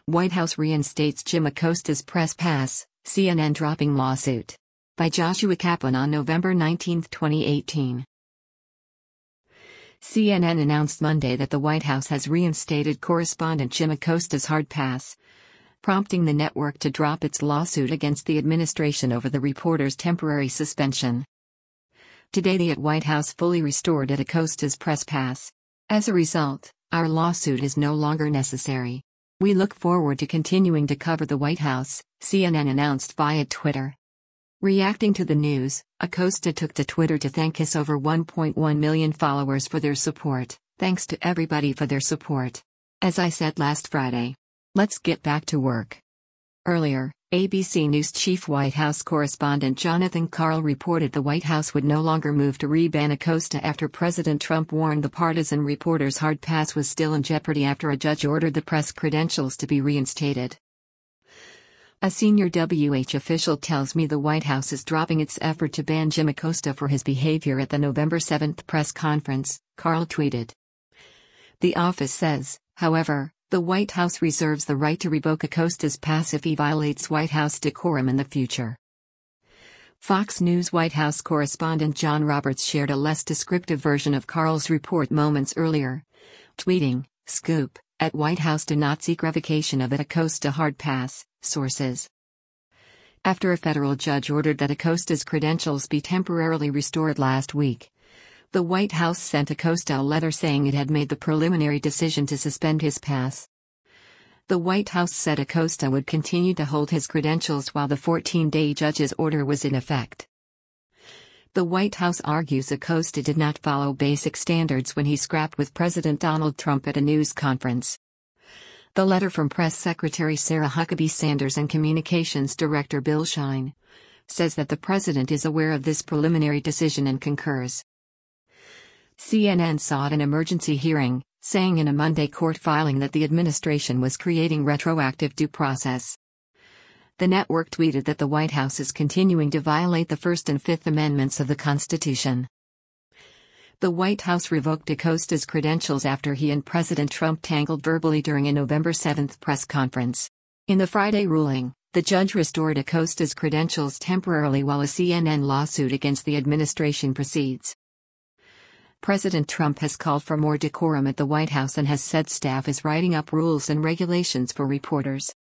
White House reinstates Jim Acosta's press pass, CNN dropping lawsuit. By Joshua Kaplan on November 19, 2018. CNN announced Monday that the White House has reinstated correspondent Jim Acosta's hard pass, prompting the network to drop its lawsuit against the administration over the reporter's temporary suspension. Today the White House fully restored Acosta's press pass. As a result, our lawsuit is no longer necessary. We look forward to continuing to cover the White House, CNN announced via Twitter. Reacting to the news, Acosta took to Twitter to thank his over 1.1 million followers for their support. Thanks to everybody for their support. As I said last Friday, let's get back to work. Earlier, ABC News chief White House correspondent Jonathan Karl reported the White House would no longer move to re-ban Acosta after President Trump warned the partisan reporter's hard pass was still in jeopardy after a judge ordered the press credentials to be reinstated. A senior WH official tells me the White House is dropping its effort to ban Jim Acosta for his behavior at the November 7 press conference, Karl tweeted. The office says, however, the White House reserves the right to revoke Acosta's pass if he violates White House decorum in the future. Fox News White House correspondent John Roberts shared a less descriptive version of Karl's report moments earlier, tweeting, "Scoop, at White House do not seek revocation of Acosta hard pass, sources." After a federal judge ordered that Acosta's credentials be temporarily restored last week, the White House sent Acosta a letter saying it had made the preliminary decision to suspend his pass. The White House said Acosta would continue to hold his credentials while the 14-day judge's order was in effect. The White House argues Acosta did not follow basic standards when he scrapped with President Donald Trump at a news conference. The letter from Press Secretary Sarah Huckabee Sanders and Communications Director Bill Shine says that the president is aware of this preliminary decision and concurs. CNN sought an emergency hearing, saying in a Monday court filing that the administration was creating retroactive due process. The network tweeted that the White House is continuing to violate the First and Fifth Amendments of the Constitution. The White House revoked Acosta's credentials after he and President Trump tangled verbally during a November 7 press conference. In the Friday ruling, the judge restored Acosta's credentials temporarily while a CNN lawsuit against the administration proceeds. President Trump has called for more decorum at the White House and has said staff is writing up rules and regulations for reporters.